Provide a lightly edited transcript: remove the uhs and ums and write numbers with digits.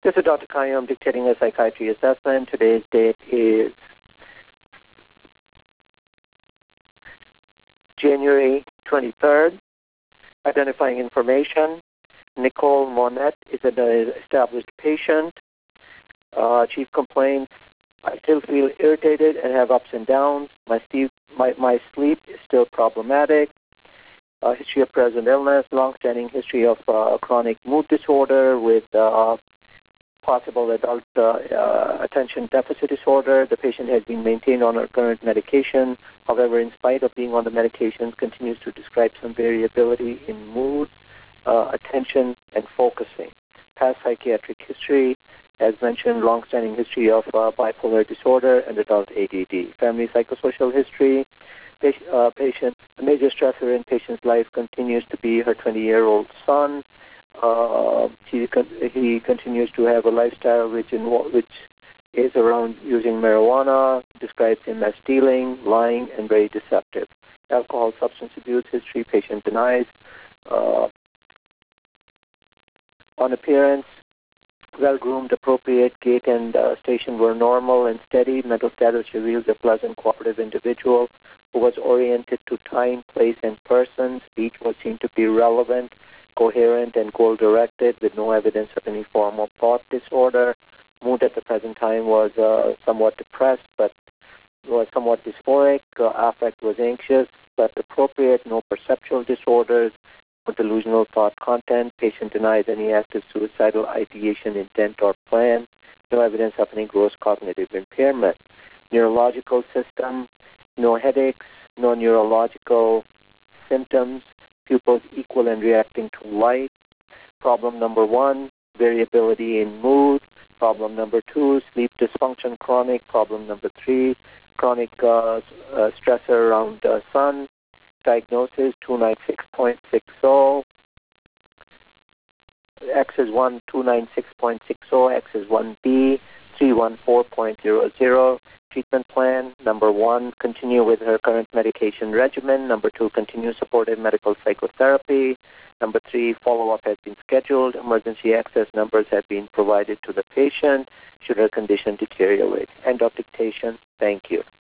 This is Dr. Kayu. I'm dictating a psychiatry assessment. Today's date is January 23rd. Identifying information. Nicole Monette is an established patient. Chief complaints: I still feel irritated and have ups and downs. My sleep is still problematic. History of present illness, long-standing history of chronic mood disorder with possible adult attention deficit disorder. The patient has been maintained on her current medication. However, in spite of being on the medications, continues to describe some variability in mood, attention, and focusing. Past psychiatric history, as mentioned, long-standing history of bipolar disorder and adult ADD. Family psychosocial history. Patient, the major stressor in patient's life continues to be her 20-year-old son. He continues to have a lifestyle which is around using marijuana, describes him as stealing, lying, and very deceptive. Alcohol, substance abuse history, patient denies. On appearance, well-groomed, appropriate, gait and station were normal and steady. Mental status reveals a pleasant, cooperative individual who was oriented to time, place, and person. Speech was seen to be relevant, coherent, and goal-directed with no evidence of any form of thought disorder. Mood at the present time was somewhat depressed, but was somewhat dysphoric. Affect was anxious, but appropriate. No perceptual disorders. No delusional thought content. Patient denies any active suicidal ideation, intent, or plan. No evidence of any gross cognitive impairment. Neurological system: no headaches, no neurological symptoms. Pupils equal and reacting to light. Problem number 1, variability in mood. Problem number 2, sleep dysfunction chronic. Problem number 3, chronic stressor around sun. Diagnosis 296.60. X is 1, 296.60. X is 1B, 314.00. Treatment plan: number 1, continue with her current medication regimen. Number 2, continue supportive medical psychotherapy. Number 3, follow-up has been scheduled. Emergency access numbers have been provided to the patient should her condition deteriorate. End of dictation. Thank you.